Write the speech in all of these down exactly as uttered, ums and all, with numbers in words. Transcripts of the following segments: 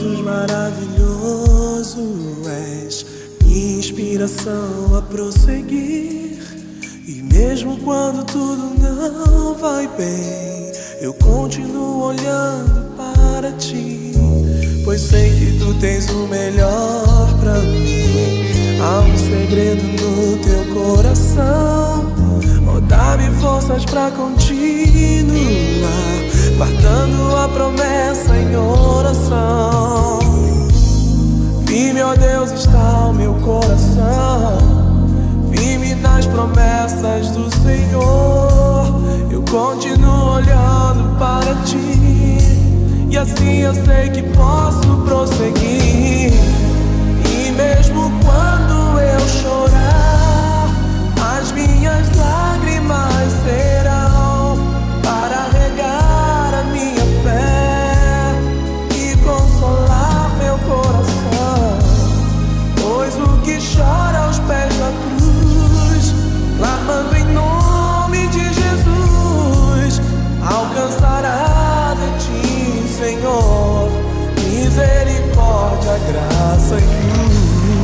Jesus maravilhoso, és minha inspiração a prosseguir. E mesmo quando tudo não vai bem, eu continuo olhando para ti, pois sei que tu tens o melhor pra mim. Há um segredo no teu coração, oh, dá-me forças pra continuar, guardando a promessa em oração. Firme, ó Deus, está o meu coração, firme nas promessas do Senhor. Eu continuo olhando para ti, e assim eu sei que posso prosseguir. E mesmo quando eu chorar, as minhas lágrimas serão para regar a minha fé e consolar meu coração. Pois o que chora aos pés da cruz, clamando em nome de Jesus, alcançará de ti, Senhor, misericórdia, graça e luz.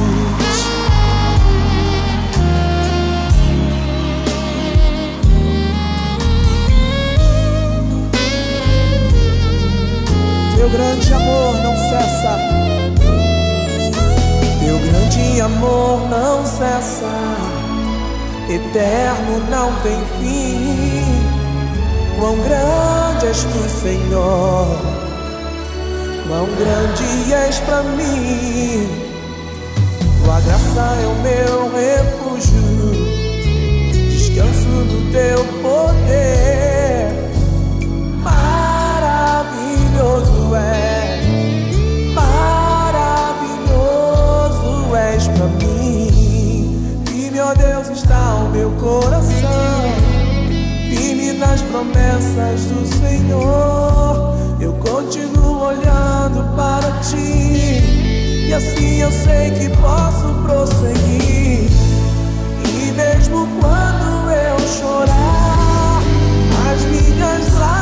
Teu grande amor não cessa, teu grande amor não cessa, eterno não tem fim. Quão grande és tu, Senhor, quão grande és pra mim. Tua graça é o meu refúgio, descanso no teu poder. Maravilhoso é, maravilhoso és pra mim. Firme, ó Deus, está o meu coração, firme nas promessas do Senhor. Eu continuo olhando para ti, e assim eu sei que posso prosseguir. E mesmo quando eu chorar, as minhas lágrimas